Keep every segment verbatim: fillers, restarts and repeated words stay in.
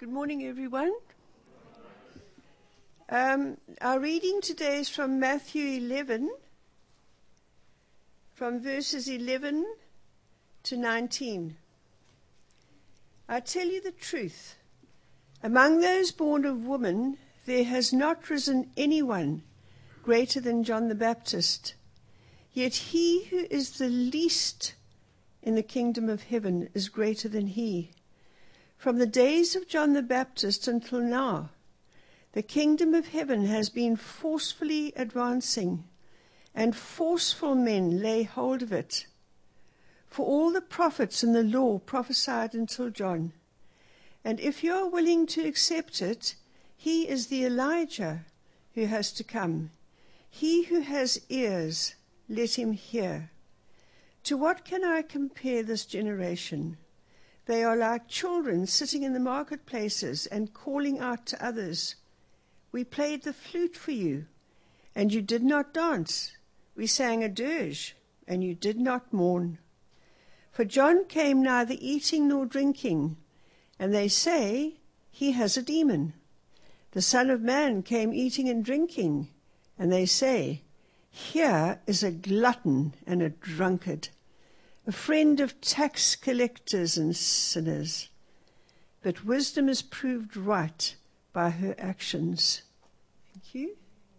Good morning, everyone. Um, our reading today is from Matthew eleven, from verses eleven to nineteen. I tell you the truth. Among those born of woman, there has not risen anyone greater than John the Baptist. Yet he who is the least in the kingdom of heaven is greater than he. From the days of John the Baptist until now, the kingdom of heaven has been forcefully advancing, and forceful men lay hold of it. For all the prophets and the law prophesied until John. And if you are willing to accept it, he is the Elijah who has to come. He who has ears, let him hear. To what can I compare this generation? They are like children sitting in the marketplaces and calling out to others, "We played the flute for you, and you did not dance. We sang a dirge, and you did not mourn." For John came neither eating nor drinking, and they say he has a demon. The Son of Man came eating and drinking, and they say, "Here is a glutton and a drunkard, a friend of tax collectors and sinners." But wisdom is proved right by her actions. Thank you.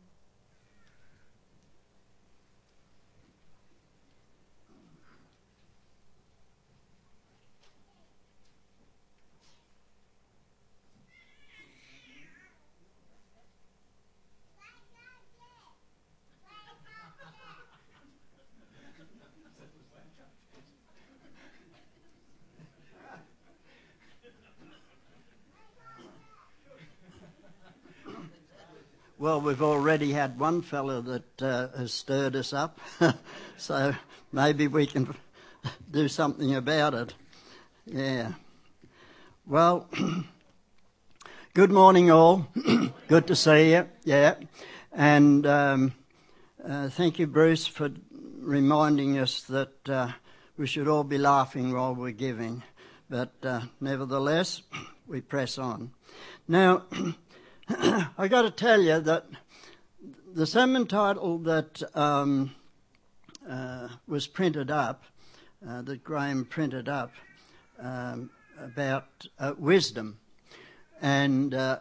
Well, we've already had one fellow that uh, has stirred us up, so maybe we can do something about it. Yeah. Well, good morning all. Good to see you. Yeah. And um, uh, thank you, Bruce, for reminding us that uh, we should all be laughing while we're giving. But uh, nevertheless, we press on. Now, I got to tell you that the sermon title that um, uh, was printed up, uh, that Graham printed up, um, about uh, wisdom, and uh,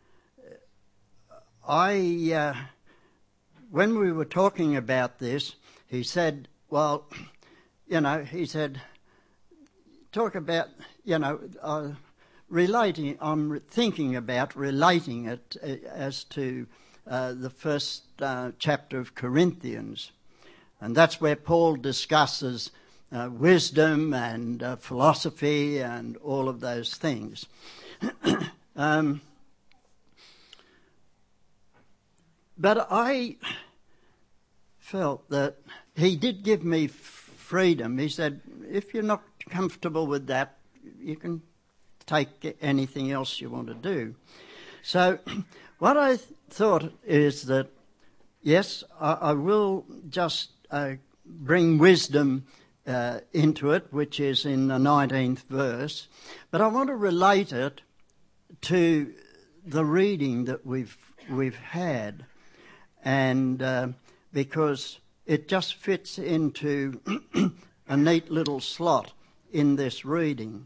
I, uh, when we were talking about this, he said, "Well, you know," he said, "talk about, you know." Uh, Relating, I'm thinking about relating it as to uh, the first uh, chapter of Corinthians. And that's where Paul discusses uh, wisdom and uh, philosophy and all of those things. um, but I felt that he did give me f- freedom. He said, if you're not comfortable with that, you can take anything else you want to do. So what I th- thought is that, yes, I, I will just uh, bring wisdom uh, into it, which is in the nineteenth verse, but I want to relate it to the reading that we've we've had, and uh, because it just fits into a neat little slot in this reading.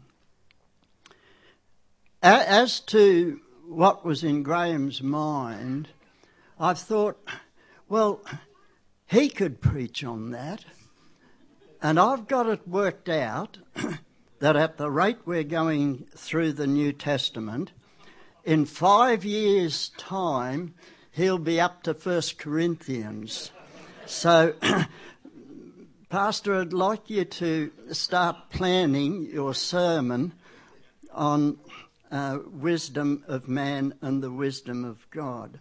As to what was in Graham's mind, I've thought, well, he could preach on that, and I've got it worked out that at the rate we're going through the New Testament, in five years' time, he'll be up to First Corinthians. So, Pastor, I'd like you to start planning your sermon on Uh, wisdom of man and the wisdom of God.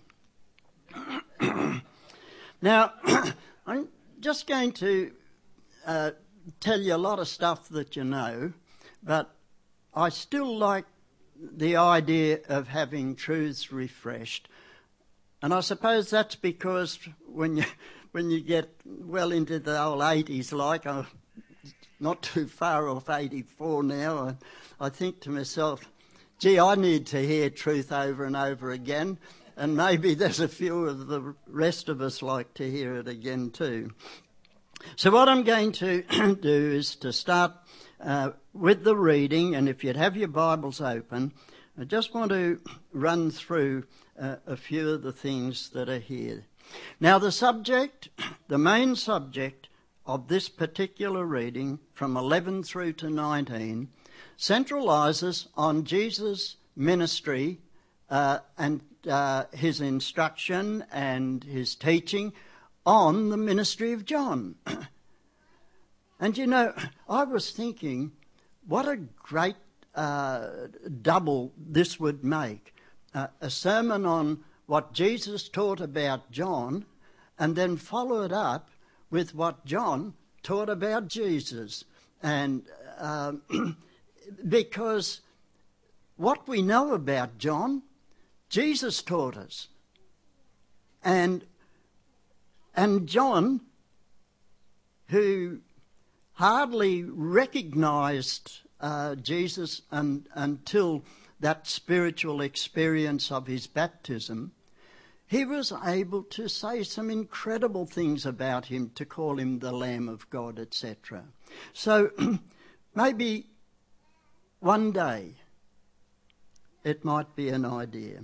Now, I'm just going to uh, tell you a lot of stuff that you know, but I still like the idea of having truths refreshed. And I suppose that's because when you when you get well into the old eighties, like I'm not too far off eighty-four now, I, I think to myself, gee, I need to hear truth over and over again, and maybe there's a few of the rest of us like to hear it again too. So what I'm going to do is to start uh, with the reading, and if you'd have your Bibles open, I just want to run through uh, a few of the things that are here. Now the subject, the main subject of this particular reading from eleven through to nineteen centralises on Jesus' ministry uh, and uh, his instruction and his teaching on the ministry of John. And you know, I was thinking what a great uh, double this would make. Uh, a sermon on what Jesus taught about John, and then follow it up with what John taught about Jesus. And um, because what we know about John, Jesus taught us. And and John, who hardly recognised uh, Jesus un, until that spiritual experience of his baptism, he was able to say some incredible things about him, to call him the Lamb of God, et cetera. So maybe one day it might be an idea.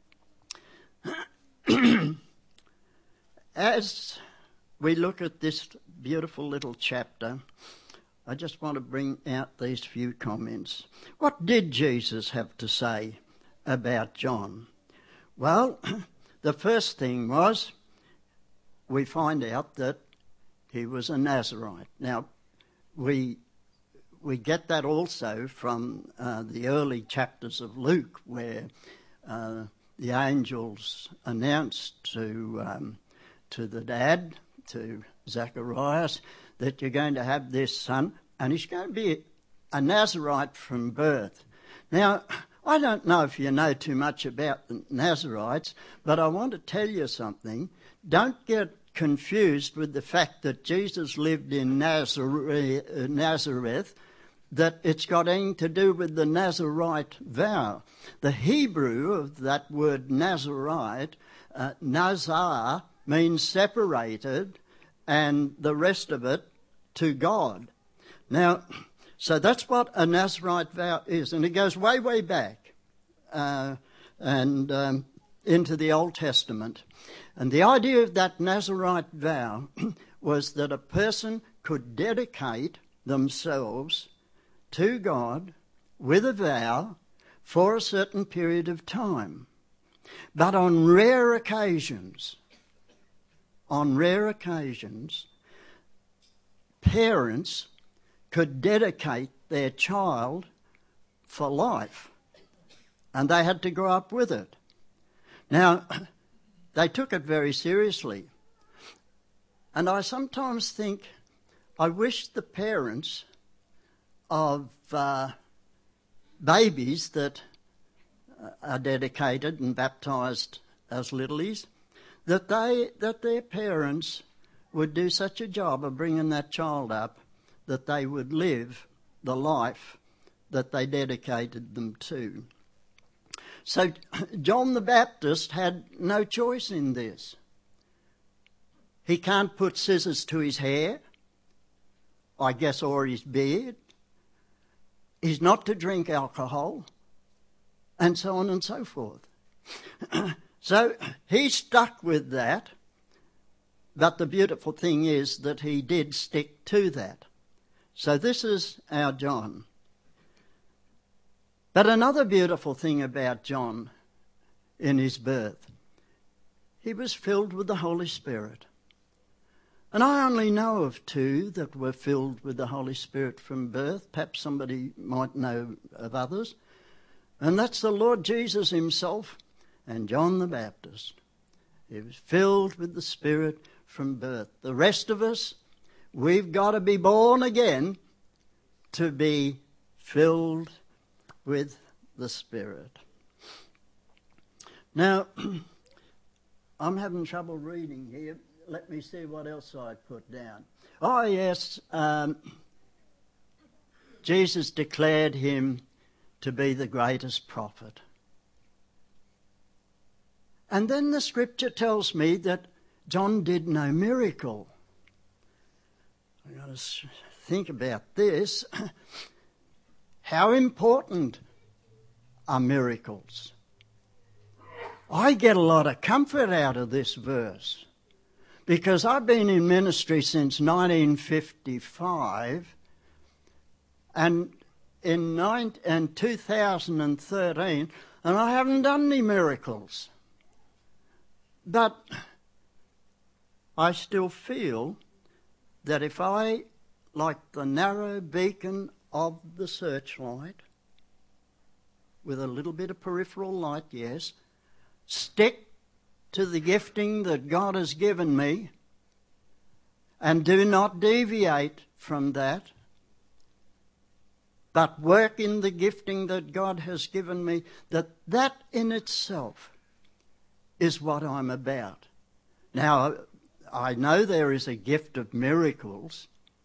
As we look at this beautiful little chapter, I just want to bring out these few comments. What did Jesus have to say about John? Well, the first thing was, we find out that he was a Nazarite. Now, we we get that also from uh, the early chapters of Luke, where uh, the angels announced to um, to the dad, to Zacharias, that you're going to have this son, and he's going to be a Nazarite from birth. Now, I don't know if you know too much about the Nazarites, but I want to tell you something. Don't get confused with the fact that Jesus lived in Nazareth, uh, Nazareth, that it's got anything to do with the Nazarite vow. The Hebrew of that word Nazarite, uh, Nazar, means separated, and the rest of it to God. Now, so that's what a Nazarite vow is, and it goes way, way back uh, and um, into the Old Testament. And the idea of that Nazarite vow was that a person could dedicate themselves to God with a vow for a certain period of time. But on rare occasions, on rare occasions, parents could dedicate their child for life, and they had to grow up with it. Now, they took it very seriously, and I sometimes think, I wish the parents of uh, babies that are dedicated and baptised as littlies, that they that their parents would do such a job of bringing that child up that they would live the life that they dedicated them to. So John the Baptist had no choice in this. He can't put scissors to his hair, I guess, or his beard. He's not to drink alcohol, and so on and so forth. So he stuck with that, but the beautiful thing is that he did stick to that. So this is our John. But another beautiful thing about John in his birth, he was filled with the Holy Spirit. And I only know of two that were filled with the Holy Spirit from birth. Perhaps somebody might know of others. And that's the Lord Jesus himself and John the Baptist. He was filled with the Spirit from birth. The rest of us, we've got to be born again to be filled with the Spirit. Now, I'm having trouble reading here. Let me see what else I put down. Oh, yes, um, Jesus declared him to be the greatest prophet. And then the scripture tells me that John did no miracle. I've got to think about this. How important are miracles? I get a lot of comfort out of this verse because I've been in ministry since nineteen fifty-five, and in, nine, in two thousand thirteen, and I haven't done any miracles. But I still feel that if I, like the narrow beacon of the searchlight, with a little bit of peripheral light, yes, stick to the gifting that God has given me and do not deviate from that, but work in the gifting that God has given me, that that in itself is what I'm about. Now, I know there is a gift of miracles,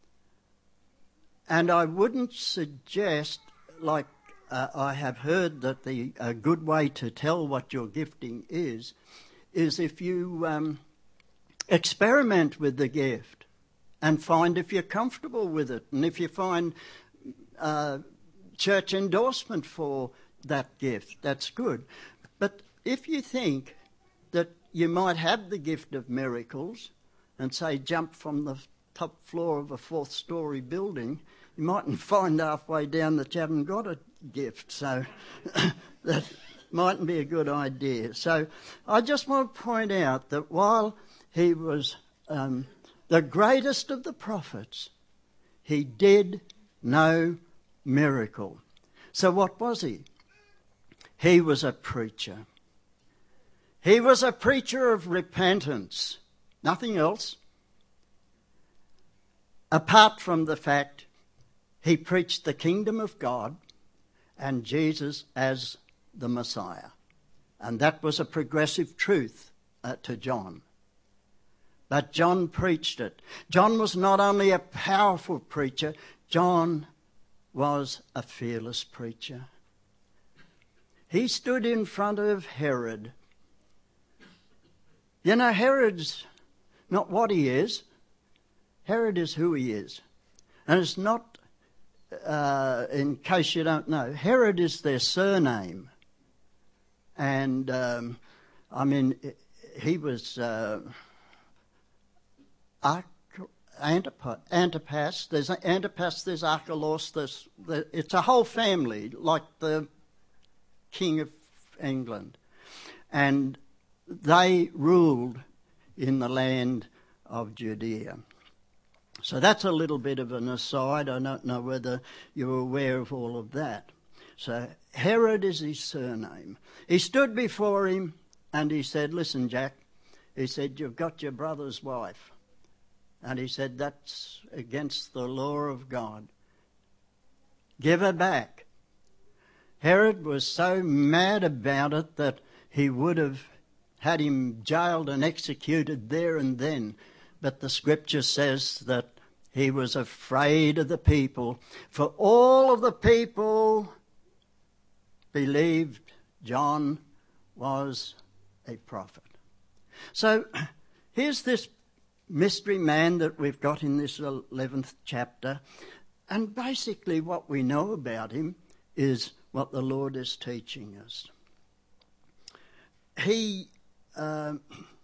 and I wouldn't suggest, like uh, I have heard that the a good way to tell what your gifting is, is if you um, experiment with the gift and find if you're comfortable with it, and if you find uh, church endorsement for that gift, that's good. But if you think that you might have the gift of miracles and, say, jump from the top floor of a fourth story building, you mightn't find halfway down that you haven't got a gift. So that mightn't be a good idea. So I just want to point out that while he was um, the greatest of the prophets, he did no miracle. So what was he? He was a preacher. He was a preacher of repentance, nothing else, apart from the fact he preached the kingdom of God and Jesus as the Messiah. And that was a progressive truth uh, to John. But John preached it. John was not only a powerful preacher, John was a fearless preacher. He stood in front of Herod. You know, Herod's not what he is. Herod is who he is. And it's not, uh, in case you don't know, Herod is their surname. And, um, I mean, he was uh, Antipas, Antipas, there's Antipas, there's Archelaus, there's, the, it's a whole family, like the King of England. And they ruled in the land of Judea. So that's a little bit of an aside. I don't know whether you're aware of all of that. So Herod is his surname. He stood before him and he said, "Listen, Jack," he said, "you've got your brother's wife." And he said, "That's against the law of God. Give her back." Herod was so mad about it that he would have had him jailed and executed there and then. But the scripture says that he was afraid of the people, for all of the people believed John was a prophet. So here's this mystery man that we've got in this eleventh chapter, and basically what we know about him is what the Lord is teaching us. He uh,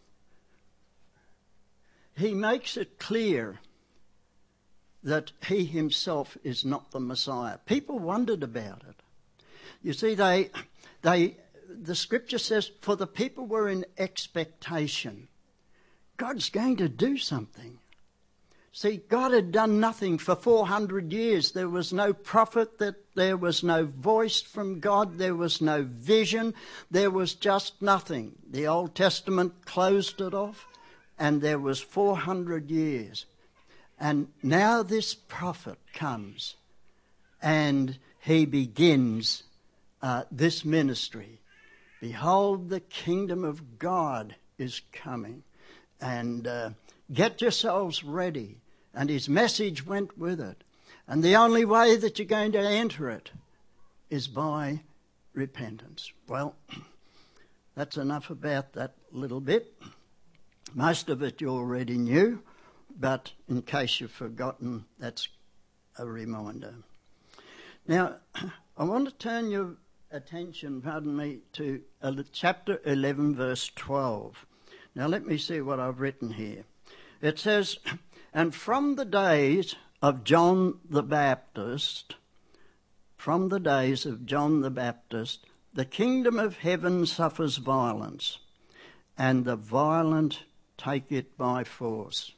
he makes it clear that he himself is not the Messiah. People wondered about it. You see, they, they, the scripture says, for the people were in expectation. God's going to do something. See, God had done nothing for four hundred years. There was no prophet, that there was no voice from God, there was no vision, there was just nothing. The Old Testament closed it off, and there was four hundred years. And now this prophet comes, and he begins uh, this ministry. Behold, the kingdom of God is coming. And uh, get yourselves ready. And his message went with it. And the only way that you're going to enter it is by repentance. Well, that's enough about that little bit. Most of it you already knew, but in case you've forgotten, that's a reminder. Now, I want to turn your attention, pardon me, to chapter eleven, verse twelve. Now, let me see what I've written here. It says, "And from the days of John the Baptist, from the days of John the Baptist, the kingdom of heaven suffers violence, and the violent take it by force."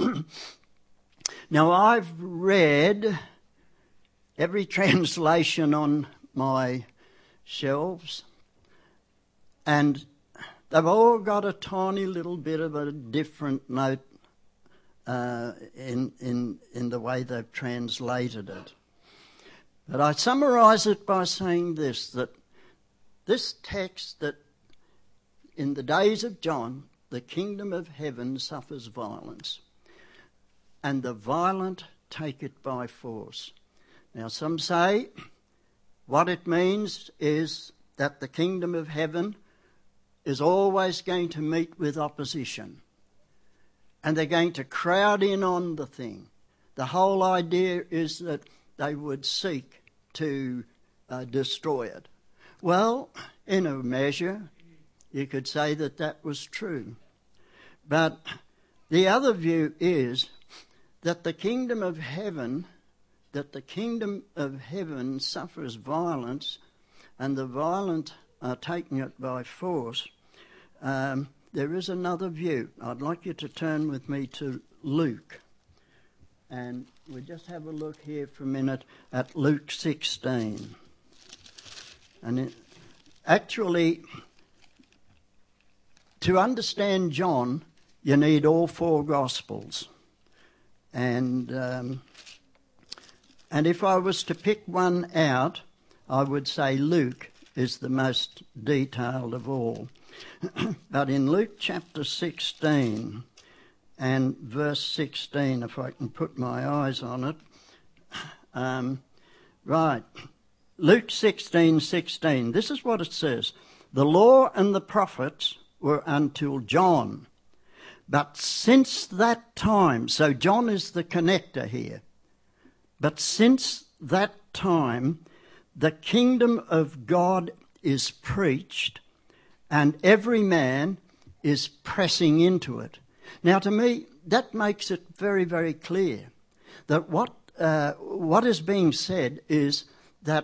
Now, I've read every translation on my shelves, and they've all got a tiny little bit of a different note uh, in, in, in the way they've translated it. But I summarise it by saying this, that this text, that in the days of John, the kingdom of heaven suffers violence, and the violent take it by force. Now, some say what it means is that the kingdom of heaven is always going to meet with opposition, and they're going to crowd in on the thing. The whole idea is that they would seek to uh, destroy it. Well, in a measure, you could say that that was true. But the other view is that the kingdom of heaven, that the kingdom of heaven suffers violence, and the violent are taking it by force. Um, there is another view. I'd like you to turn with me to Luke. And we'll just have a look here for a minute at Luke sixteen. And it, actually, to understand John, you need all four Gospels. And um, and if I was to pick one out, I would say Luke is the most detailed of all. But in Luke chapter sixteen and verse sixteen, if I can put my eyes on it, um, right, Luke sixteen sixteen, this is what it says: "The law and the prophets were until John. But since that time," so John is the connector here, "but since that time, the kingdom of God is preached, and every man is pressing into it." Now, to me, that makes it very, very clear that what uh, what is being said is that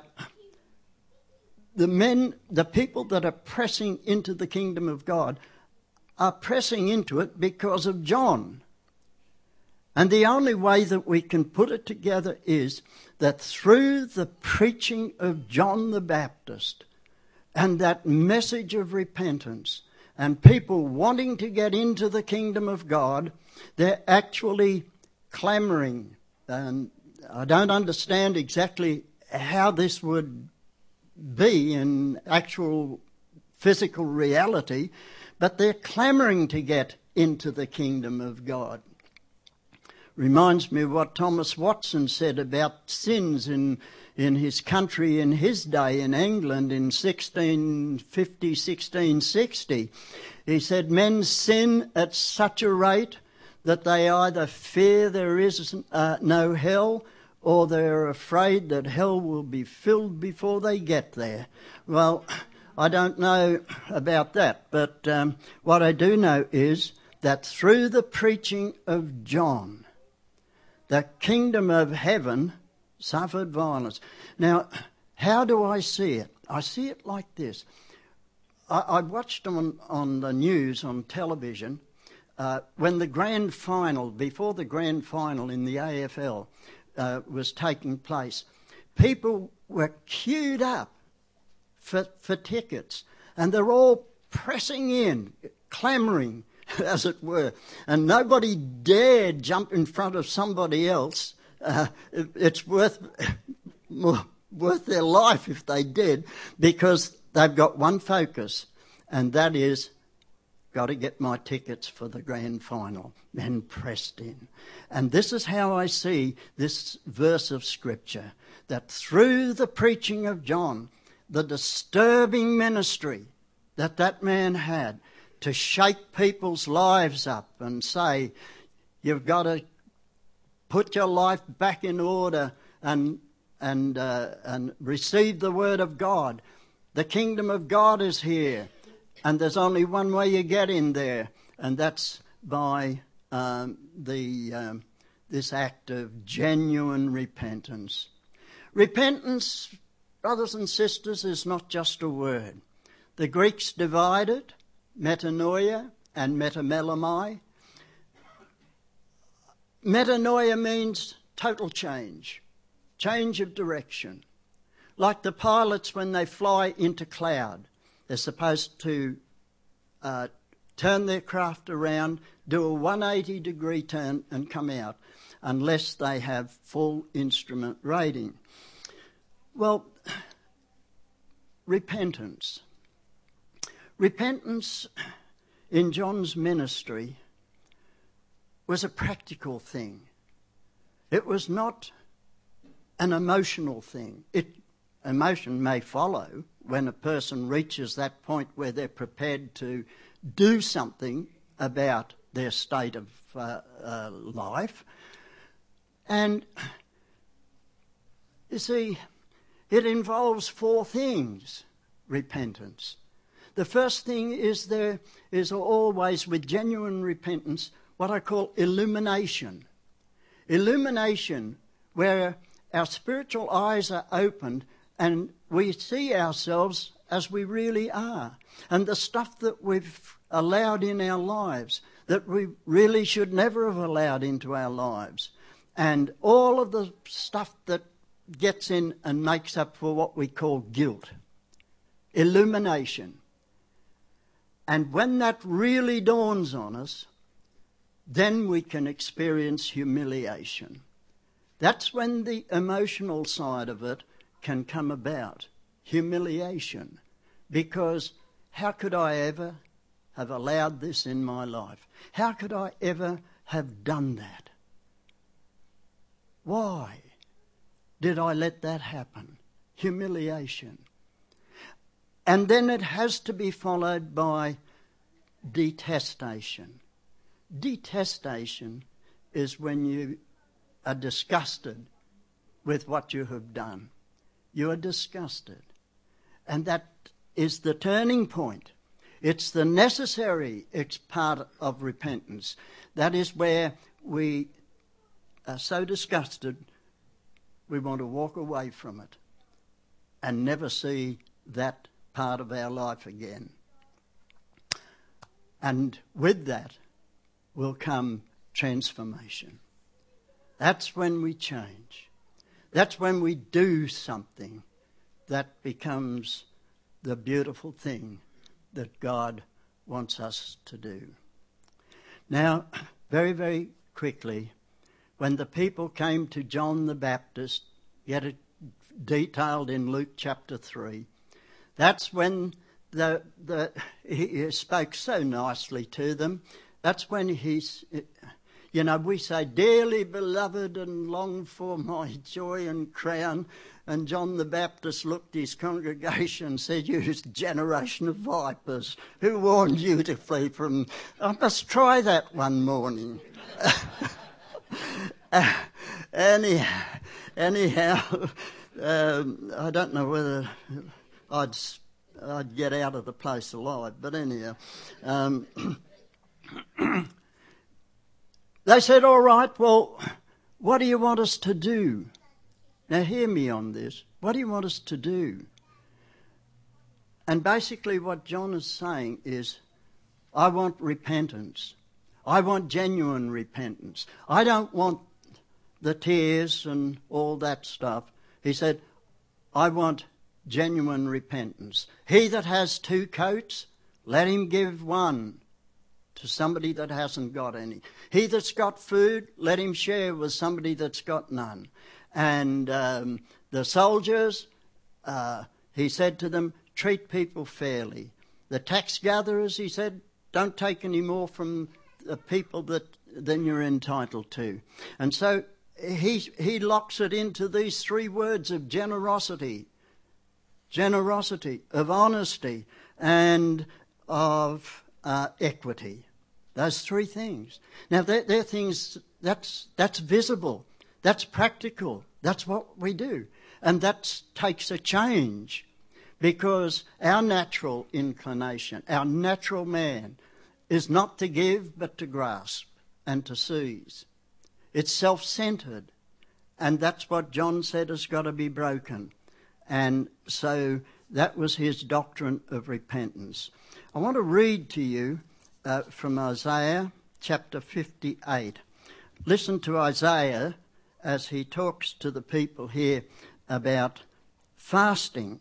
the men, the people that are pressing into the kingdom of God, are pressing into it because of John. And the only way that we can put it together is that through the preaching of John the Baptist and that message of repentance and people wanting to get into the kingdom of God, they're actually clamouring. And I don't understand exactly how this would be in actual physical reality, but they're clamouring to get into the kingdom of God. Reminds me of what Thomas Watson said about sins in in his country in his day in England in sixteen fifty, sixteen sixty. He said, "Men sin at such a rate that they either fear there is uh, no hell, or they're afraid that hell will be filled before they get there." Well, I don't know about that, but um, what I do know is that through the preaching of John, the kingdom of heaven suffered violence. Now, how do I see it? I see it like this. I, I watched on, on the news, on television, uh, when the grand final, before the grand final in the A F L uh, was taking place, people were queued up for, for tickets, and they're all pressing in, clamouring, as it were, and nobody dared jump in front of somebody else. Uh, it, it's worth more, worth their life if they did, because they've got one focus, and that is got to get my tickets for the grand final. Then pressed in. And this is how I see this verse of Scripture, that through the preaching of John, the disturbing ministry that that man had to shake people's lives up and say, you've got to put your life back in order and and uh, and receive the word of God. The kingdom of God is here, and there's only one way you get in there, and that's by um, the um, this act of genuine repentance. Repentance, brothers and sisters, is not just a word. The Greeks divided metanoia and metamelomai. Metanoia means total change, change of direction. Like the pilots when they fly into cloud, they're supposed to uh, turn their craft around, do a one hundred eighty degree turn and come out, unless they have full instrument rating. Well, repentance. Repentance in John's ministry was a practical thing. It was not an emotional thing. It, emotion may follow when a person reaches that point where they're prepared to do something about their state of uh, uh, life. And you see, it involves four things, repentance. The first thing is there is always, with genuine repentance, what I call illumination. Illumination, where our spiritual eyes are opened and we see ourselves as we really are. And the stuff that we've allowed in our lives, that we really should never have allowed into our lives. And all of the stuff that gets in and makes up for what we call guilt. Illumination. And when that really dawns on us, then we can experience humiliation. That's when the emotional side of it can come about, humiliation. Because how could I ever have allowed this in my life? How could I ever have done that? Why did I let that happen? Humiliation. And then it has to be followed by detestation. Detestation is when you are disgusted with what you have done. You are disgusted. And that is the turning point. It's the necessary it's part of repentance. That is where we are so disgusted we want to walk away from it and never see that part of our life again. And with that will come transformation. That's when we change. That's when we do something that becomes the beautiful thing that God wants us to do. Now, very, very quickly, when the people came to John the Baptist, get it detailed in Luke chapter three, that's when the the he spoke so nicely to them. That's when he's, you know, we say, dearly beloved and longed for, my joy and crown. And John the Baptist looked at his congregation and said, you generation of vipers, who warned you to flee from... I must try that one morning. uh, anyhow, anyhow um, I don't know whether I'd... I'd get out of the place alive, but anyhow. Um, they said, all right, well, what do you want us to do? Now hear me on this. What do you want us to do? And basically what John is saying is, I want repentance. I want genuine repentance. I don't want the tears and all that stuff. He said, I want genuine repentance. He that has two coats, let him give one to somebody that hasn't got any. He that's got food, let him share with somebody that's got none. And um, the soldiers, uh, he said to them, treat people fairly. The tax gatherers, he said, don't take any more from the people that than you're entitled to. And so he he locks it into these three words of generosity, generosity, of honesty, and of uh, equity. Those three things. Now, they're, they're things, that's, that's visible, that's practical, that's what we do. And that takes a change, because our natural inclination, our natural man, is not to give but to grasp and to seize. It's self-centred, and that's what John said has got to be broken. And so that was his doctrine of repentance. I want to read to you uh, from Isaiah chapter fifty-eight. Listen to Isaiah as he talks to the people here about fasting.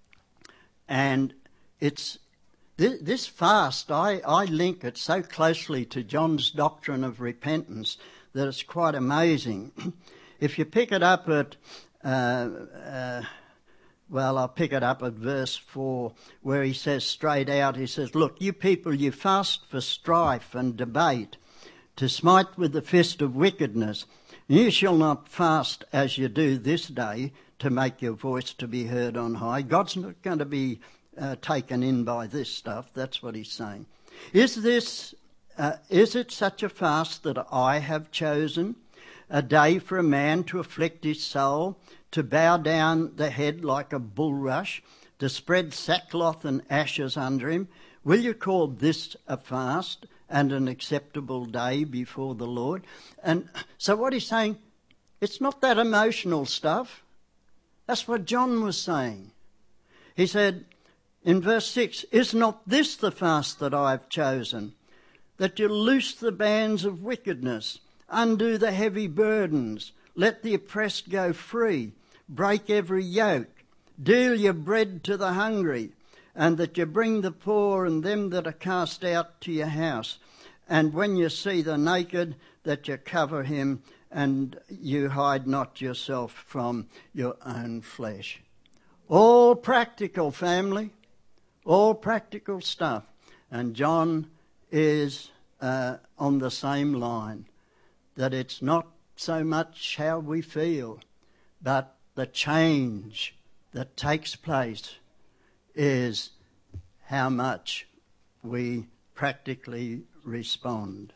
And it's this, this fast, I, I link it so closely to John's doctrine of repentance that it's quite amazing. If you pick it up at, uh, uh, well, I'll pick it up at verse four, where he says straight out, he says, "Look, you people, you fast for strife and debate, to smite with the fist of wickedness. You shall not fast as you do this day, to make your voice to be heard on high." God's not going to be uh, taken in by this stuff. That's what he's saying. Is this, uh, is it such a fast that I have chosen? A day for a man to afflict his soul, to bow down the head like a bulrush, to spread sackcloth and ashes under him? Will you call this a fast and an acceptable day before the Lord? And so what he's saying, it's not that emotional stuff. That's what John was saying. He said in verse six, "Is not this the fast that I have chosen, that you loose the bands of wickedness, undo the heavy burdens, let the oppressed go free, break every yoke, deal your bread to the hungry, and that you bring the poor and them that are cast out to your house, and when you see the naked, that you cover him, and you hide not yourself from your own flesh." All practical, family, all practical stuff. And John is uh, on the same line, that it's not so much how we feel, but the change that takes place is how much we practically respond.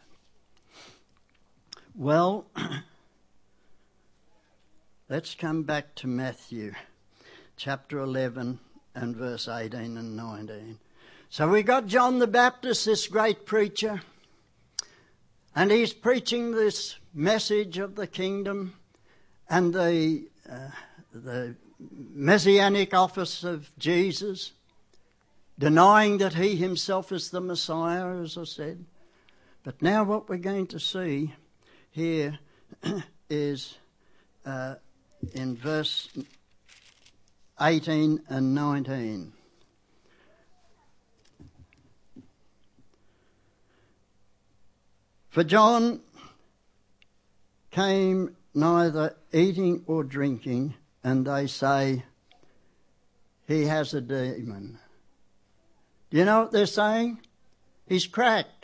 Well, let's come back to Matthew chapter eleven and verse eighteen and nineteen. So we got John the Baptist, this great preacher, and he's preaching this message of the kingdom and the uh, the messianic office of Jesus, denying that he himself is the Messiah, as I said. But now what we're going to see here is uh, in verse eighteen and nineteen. "For John came neither eating or drinking, and they say, he has a demon." Do you know what they're saying? He's cracked.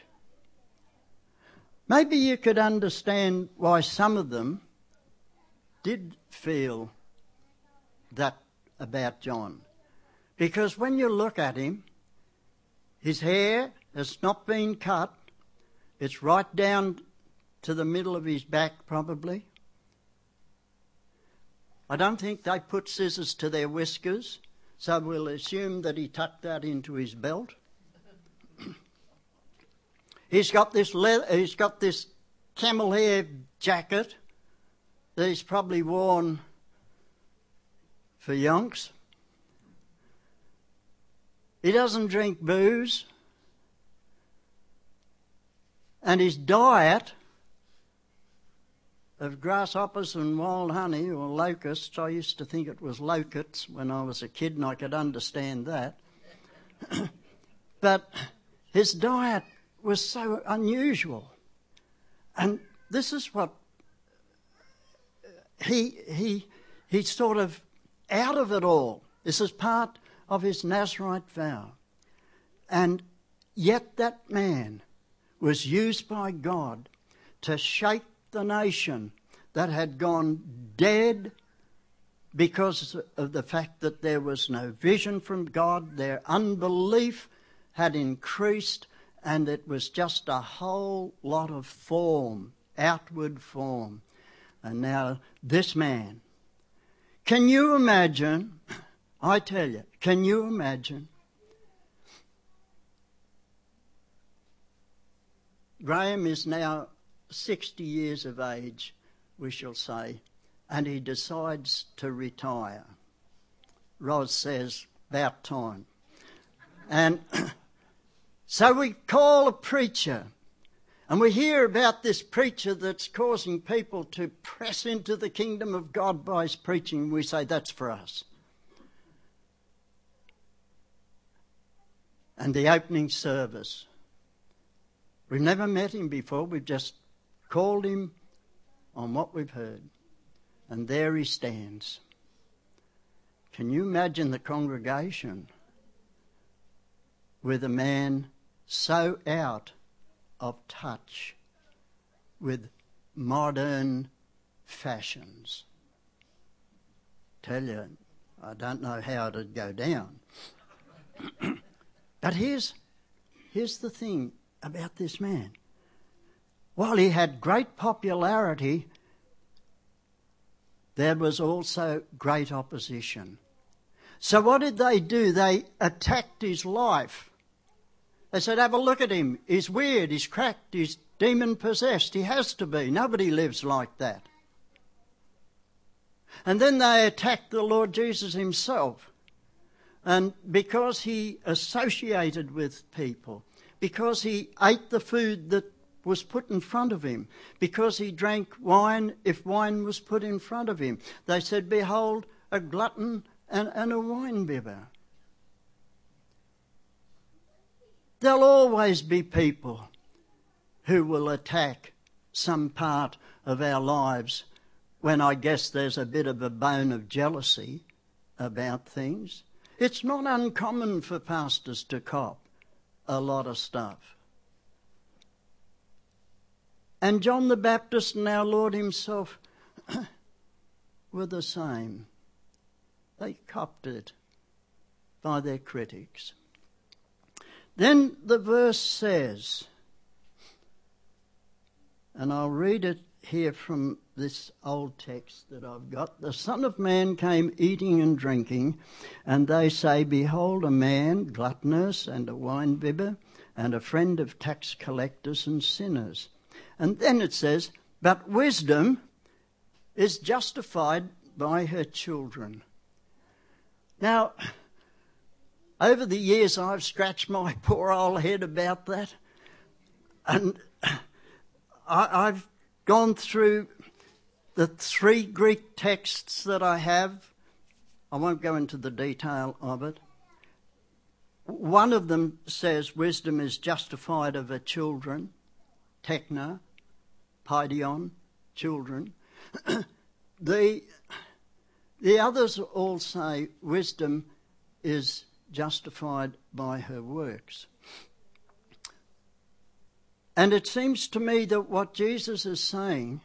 Maybe you could understand why some of them did feel that about John. Because when you look at him, his hair has not been cut. It's right down to the middle of his back, probably. I don't think they put scissors to their whiskers, so we'll assume that he tucked that into his belt. He's got this leather, he's got this camel hair jacket that he's probably worn for yonks. He doesn't drink booze. And his diet of grasshoppers and wild honey, or locusts, I used to think it was locusts when I was a kid, and I could understand that. But his diet was so unusual. And this is what he he he's sort of out of it all. This is part of his Nazarite vow. And Yet that man was used by God to shake the nation that had gone dead because of the fact that there was no vision from God. Their unbelief had increased, and it was just a whole lot of form, outward form. And now this man, can you imagine, I tell you, can you imagine Graham is now sixty years of age, we shall say, and he decides to retire. Ros says, about time. And so we call a preacher, and we hear about this preacher that's causing people to press into the kingdom of God by his preaching. We say, that's for us. And the opening service. We've never met him before. We've just called him on what we've heard. And there he stands. Can you imagine the congregation with a man so out of touch with modern fashions? Tell you, I don't know how it'd go down. But here's, here's the thing about this man. While he had great popularity, there was also great opposition. So what did they do? They attacked his life. They said, have a look at him. He's weird, he's cracked, he's demon-possessed. He has to be. Nobody lives like that. And then they attacked the Lord Jesus himself. And because he associated with people, because he ate the food that was put in front of him, because he drank wine if wine was put in front of him, they said, behold, a glutton and, and a wine-bibber. There'll always be people who will attack some part of our lives when I guess there's a bit of a bone of jealousy about things. It's not uncommon for pastors to cop a lot of stuff. And John the Baptist and our Lord himself were the same. They copped it by their critics. Then the verse says, and I'll read it here from this old text that I've got. The Son of Man came eating and drinking, and they say, behold, a man gluttonous and a wine-bibber, and a friend of tax collectors and sinners. And then it says, but wisdom is justified by her children. Now, over the years I've scratched my poor old head about that, and I, I've gone through the three Greek texts that I have. I won't go into the detail of it. One of them says wisdom is justified of her children, techna, paidion, children. the, the others all say wisdom is justified by her works. And it seems to me that what Jesus is saying,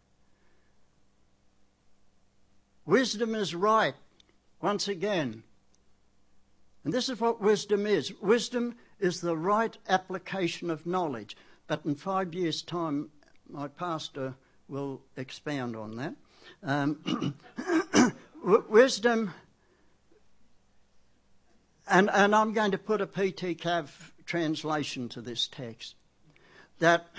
wisdom is right, once again. And this is what wisdom is. Wisdom is the right application of knowledge. But in five years' time, my pastor will expound on that. Um, wisdom, and, and I'm going to put a P T Cav translation to this text, that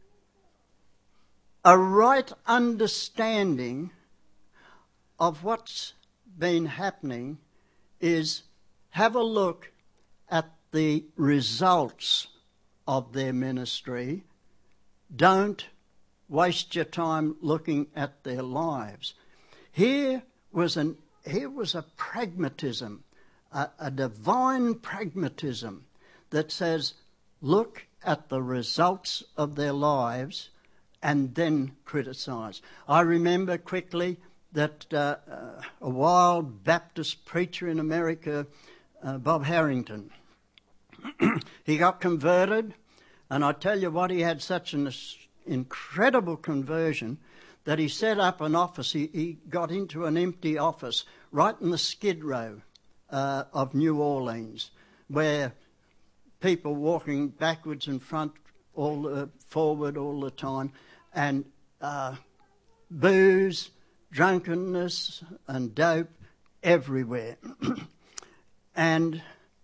a right understanding of what's been happening is have a look at the results of their ministry. Don't waste your time looking at their lives. Here was an here was a pragmatism, a, a divine pragmatism that says, look at the results of their lives and then criticise. I remember quickly that uh, uh, a wild Baptist preacher in America, uh, Bob Harrington, he got converted, and I tell you what, he had such an incredible conversion that he set up an office. He, he got into an empty office right in the Skid Row uh, of New Orleans, where people walking backwards and front, all the, forward all the time, and uh, booze, drunkenness, and dope everywhere. And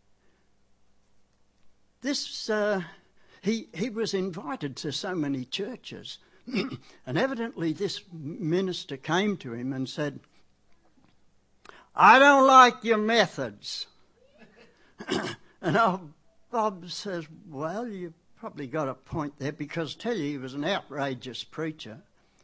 this, uh, he he was invited to so many churches, and evidently this minister came to him and said, "I don't like your methods." And old Bob says, "Well, you've probably got a point there, because I tell you, he was an outrageous preacher."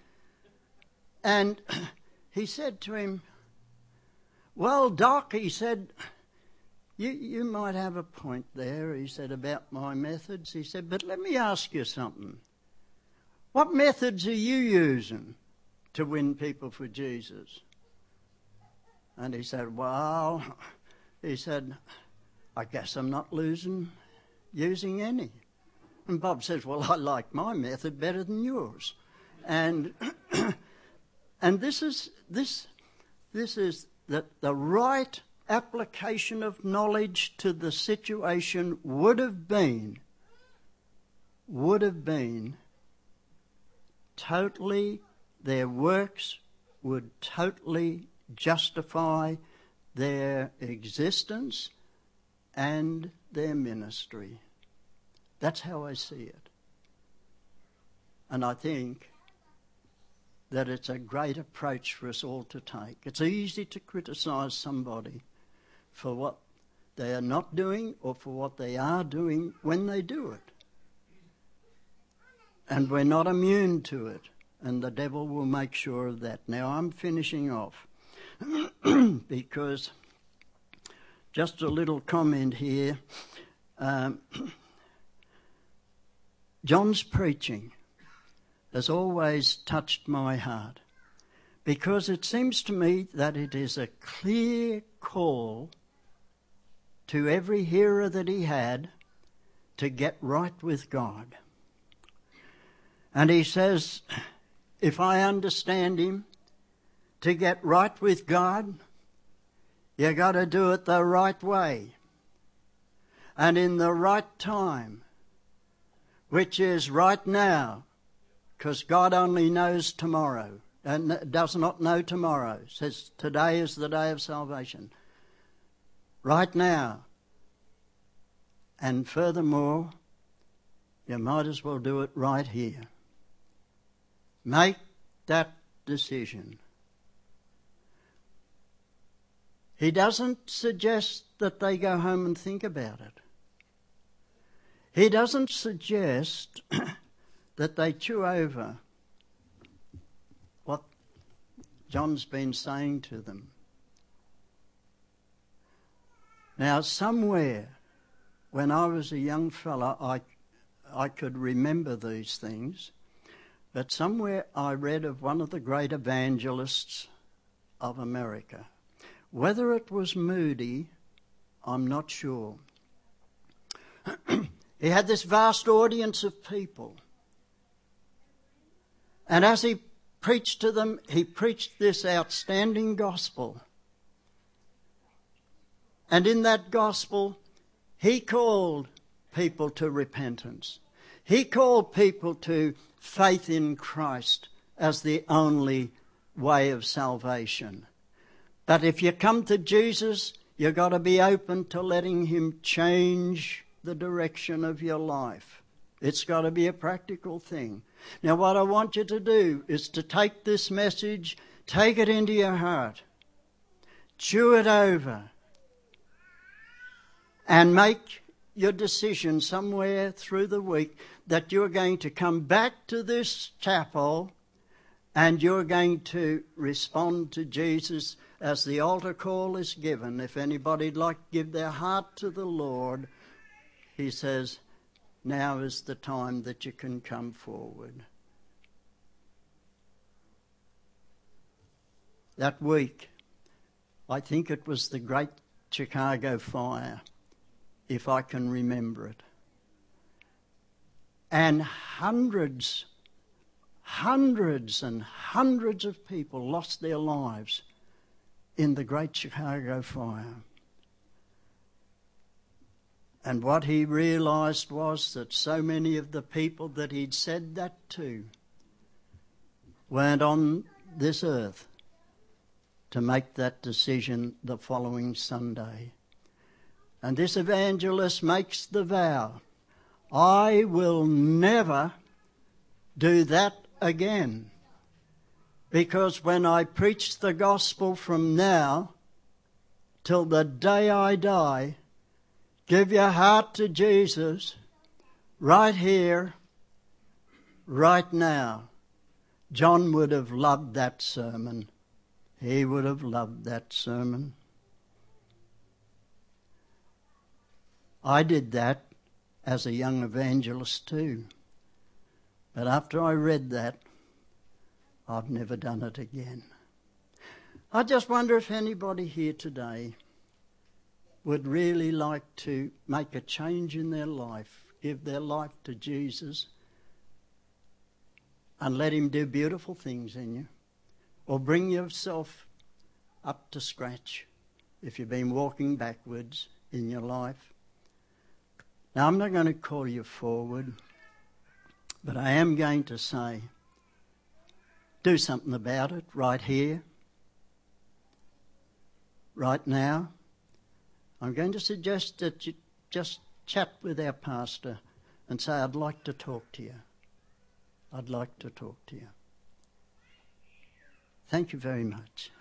And he said to him, "Well, Doc," he said, You, you might have a point there," he said, "about my methods." He said, "But let me ask you something. What methods are you using to win people for Jesus?" And he said, "Well," he said, "I guess I'm not losing, using any." And Bob says, "Well, I like my method better than yours." And and this is this this is the, the right application of knowledge to the situation would have been, would have been totally, their works would totally justify their existence and their ministry. That's how I see it. And I think that it's a great approach for us all to take. It's easy to criticise somebody for what they are not doing or for what they are doing when they do it. And we're not immune to it, and the devil will make sure of that. Now, I'm finishing off because just a little comment here. Um, John's preaching has always touched my heart, because it seems to me that it is a clear call to every hearer that he had to get right with God. And he says, if I understand him, to get right with God, you got to do it the right way and in the right time, which is right now, because God only knows tomorrow and does not know tomorrow. It says today is the day of salvation. Right now. And furthermore, you might as well do it right here. Make that decision. He doesn't suggest that they go home and think about it. He doesn't suggest that they chew over what John's been saying to them. Now, somewhere, when I was a young fella, I, I could remember these things, but somewhere I read of one of the great evangelists of America. Whether it was Moody, I'm not sure. He had this vast audience of people. And as he preached to them, he preached this outstanding gospel. And in that gospel, he called people to repentance. He called people to faith in Christ as the only way of salvation. But if you come to Jesus, you've got to be open to letting him change the direction of your life. It's got to be a practical thing. Now, what I want you to do is to take this message, take it into your heart, chew it over, and make your decision somewhere through the week that you're going to come back to this chapel and you're going to respond to Jesus as the altar call is given. If anybody'd like to give their heart to the Lord, he says, now is the time that you can come forward. That week, I think it was the Great Chicago Fire. if I can remember it. And hundreds, hundreds and hundreds of people lost their lives in the Great Chicago Fire. And what he realised was that so many of the people that he'd said that to weren't on this earth to make that decision the following Sunday. And this evangelist makes the vow, I will never do that again. Because when I preach the gospel from now till the day I die, give your heart to Jesus right here, right now. John would have loved that sermon. He would have loved that sermon. I did that as a young evangelist too. But after I read that, I've never done it again. I just wonder if anybody here today would really like to make a change in their life, give their life to Jesus, and let him do beautiful things in you, or bring yourself up to scratch if you've been walking backwards in your life. Now, I'm not going to call you forward, but I am going to say, do something about it right here, right now. I'm going to suggest that you just chat with our pastor and say, I'd like to talk to you. I'd like to talk to you. Thank you very much.